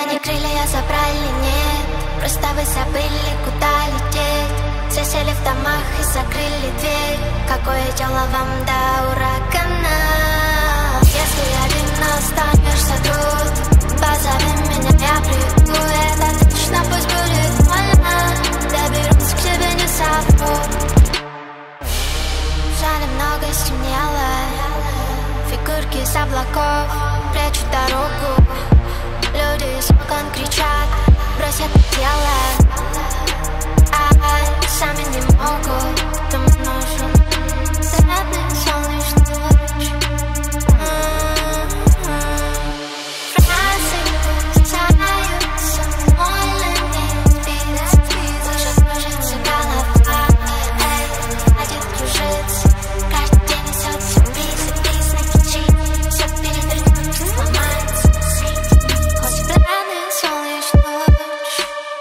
Тани крылья забрали, нет, просто вы забыли, куда лететь. Все сели в домах и закрыли дверь. Какое дело вам до урагана? Если один останешься тут, позови меня, я приду. Это точно, пусть будет больно. Доберусь к тебе, не совру. Жаль, много стемнело. Фигурки из облаков прячут дорогу. Люди из окон кричат, бросят тело, а сами не могут. Там нужен заветный солнечный луч. Фразы касаются, больно не сбиться. Уже кружится голова, хватит кружиться. Каждый день несет сюрпризы, признаки жизни. Все перевернется, сломается. Солнечный луч.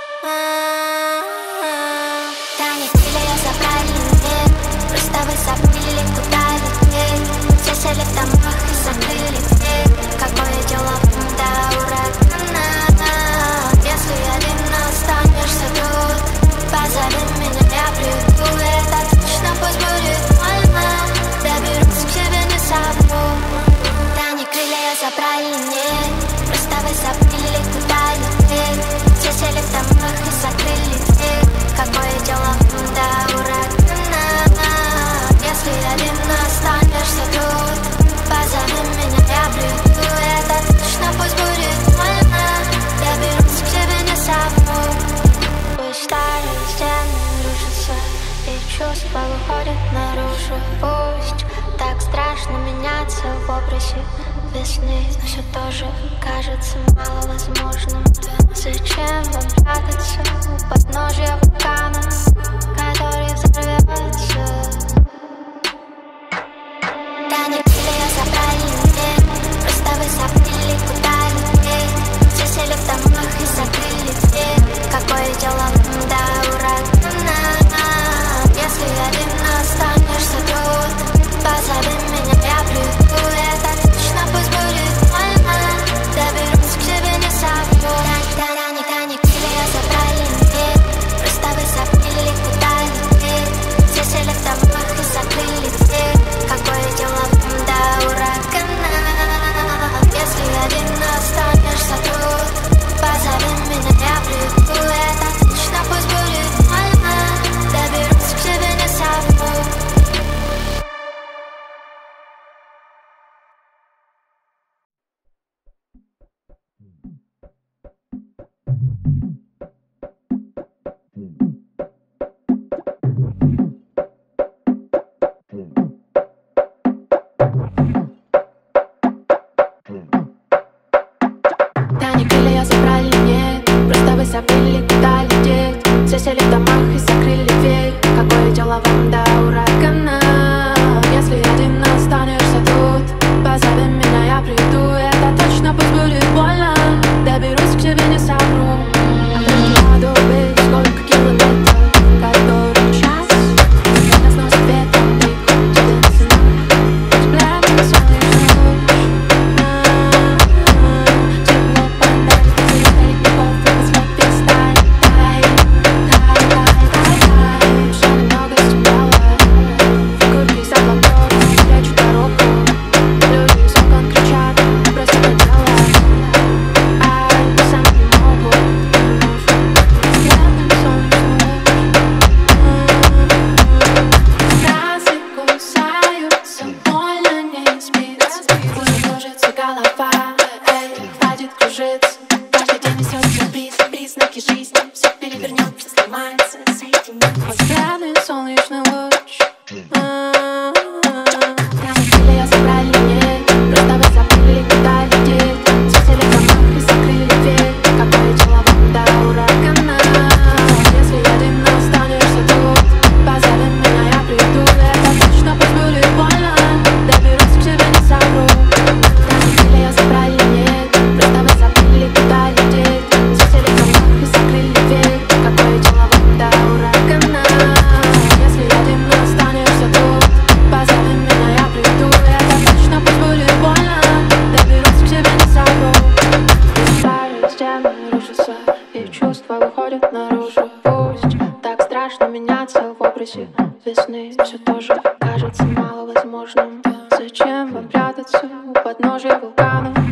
Тани крылья забрали, нет, просто вы забыли, куда лететь. Все сели в домах и закрыли дверь. Какое дело вам до урагана? Если один останешься тут, позови меня, я приду. Это точно, пусть будет больно. Доберусь к тебе, не совру. Тани крылья забрали, нет, просто вы забыли, куда лететь. Все сели в домах и закрыли дверь. Какое дело вам до урагана? Если один останешься тут, позови меня, я приду. Это точно, пусть будет больно. Доберусь к тебе, не совру. Пусть старые стены рушатся и чувства выходят наружу. Пусть так страшно меняться в образе весны, но все тоже кажется маловозможным. Зачем вам прятаться у подножья вулкана, который взорвется? Тани крылья забрали, нет, просто вы забыли, куда лететь. Все сели в домах и закрыли дверь. Какое дело вам до урагана? Если один останешься тут, позови меня, я приду. Это точно, пусть будет больно. Доберусь к тебе, не совру. Тани крылья забрали, нет, просто вы забыли, куда лететь. Все сели в домах и закрыли дверь. Какое дело вам до урагана? Если один останешься тут, позови меня, я приду. Это точно, пусть будет больно. Доберусь к тебе, не совру. Тани крылья забрали, нет, просто вы забыли, куда лететь. Все сели в домах и закрыли дверь. Какое дело вам до урагана? Если один останешься тут, позови меня, я приду. Это точно, пусть будет больно. Доберусь к тебе, не совру. Надо убить сколько километров, который час меня сносит ветром, приходит весна. Взгляд солнечный луч. Тепло подарит ледников, высвет перестань. Дай, уже немного стемнело. Фигурки из облаков прячут дорогу. Люди из окон кричат, бросят дело, рано.